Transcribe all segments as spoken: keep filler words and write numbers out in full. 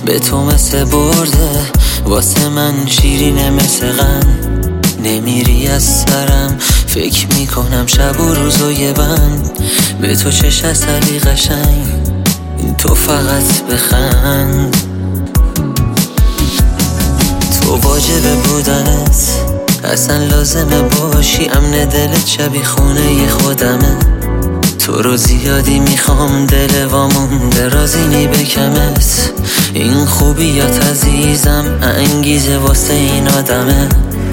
به تو مثل برده، واسه من شیرینه مثل غم. نمیری از سرم، فکر میکنم شب و روز و یه بند. به تو چش اصلی قشنگ، تو فقط بخند. تو واجب بودنت، اصلا لازمه باشی. امن دلت شبیه خونه خودمه. تو رو زیادی میخوام، دل وامونده رازی بکمت. این خوبیات عزیزم انگیزه واسه این آدمه.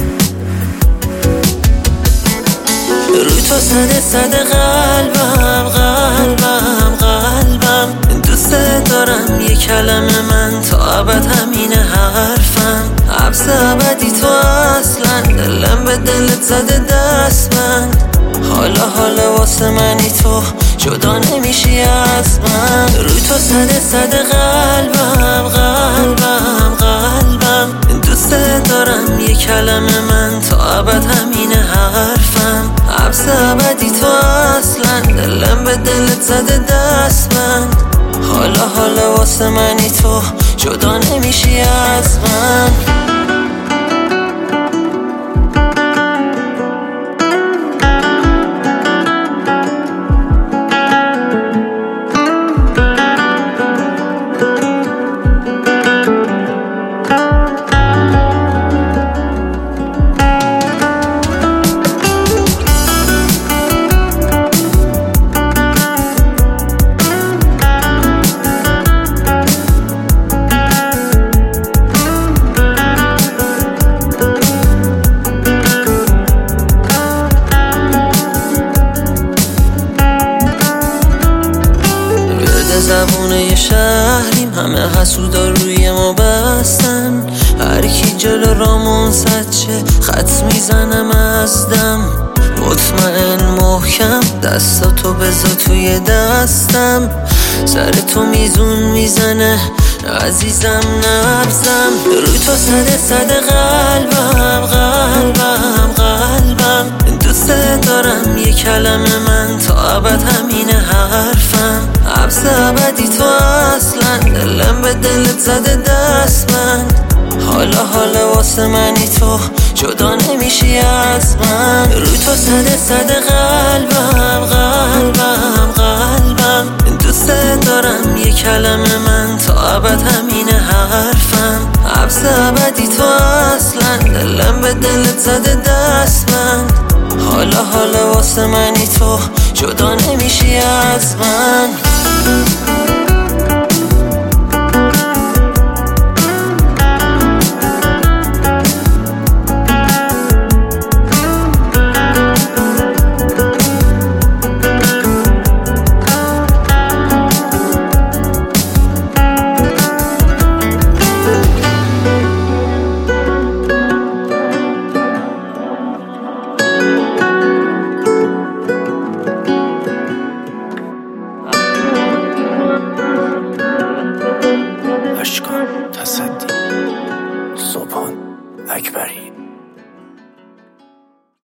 روی تو صد صد قلبم قلبم قلبم دوست دارم. یه کلمه من تا ابد همینه حرفم. حبس ابدی تو اصلا، دلم به دلت زده دست من. حالا حالا واسه منی تو، جدا نمیشی از من. روی تو صد صد قلبم قلبم قلبم دوست دارم. یه کلمه من تا ابد همینه حرفم. حبس ابدی تو اصلا، دلم به دلت زده دست من. حالا حالا واسه منی تو، جدا نمیشی از من. زبونه یه شهریم، همه حسودا روی ما بستن. هر کی جلو رامون صد چه خط میزنم از دم. مطمئن محکم دستاتو بذار توی دستم. سر تو میزون میزنه عزیزم نبزم. روی تو صد صد قلبم قلبم قلبم دوست دارم. یه کلمه من تا ابد همینه حرفم. حبس ابدی تو اصلا، دلم به دلت زده دست من. حالا حالا واسه منی تو، جدا نمیشی از من. روی تو صد صد قلبم قلبم قلبم دوست دارم. یه کلمه من تا ابد همینه حرفم. حبس ابدی تو اصلا، دلم به دلت زده دست من. حالا حالا واسه منی تو، جدا نمیشی از من.